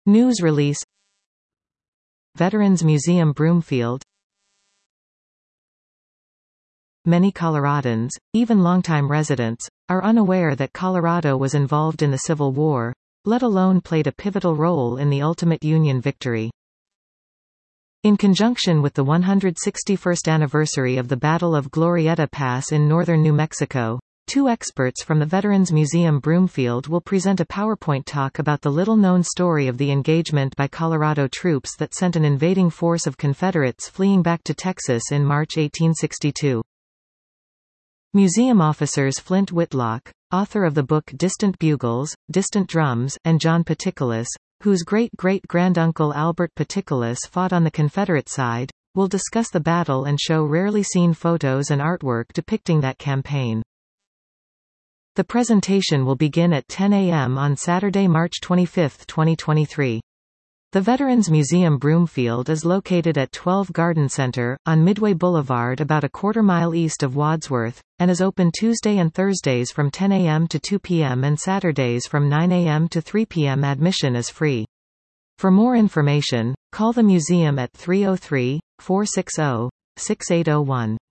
News release. Veterans Museum Broomfield. Many Coloradans, even longtime residents, are unaware that Colorado was involved in the Civil War, let alone played a pivotal role in the ultimate Union victory. In conjunction with the 161st anniversary of the Battle of Glorieta Pass in northern New Mexico, 2 experts from the Veterans Museum Broomfield will present a PowerPoint talk about the little-known story of the engagement by Colorado troops that sent an invading force of Confederates fleeing back to Texas in March 1862. Museum officers Flint Whitlock, author of the book Distant Bugles, Distant Drums, and John Petitolas, whose great-great-granduncle Albert Petitolas fought on the Confederate side, will discuss the battle and show rarely seen photos and artwork depicting that campaign. The presentation will begin at 10 a.m. on Saturday, March 25, 2023. The Veterans Museum Broomfield is located at 12 Garden Center, on Midway Boulevard about a quarter-mile east of Wadsworth, and is open Tuesday and Thursdays from 10 a.m. to 2 p.m. and Saturdays from 9 a.m. to 3 p.m. Admission is free. For more information, call the museum at 303-460-6801.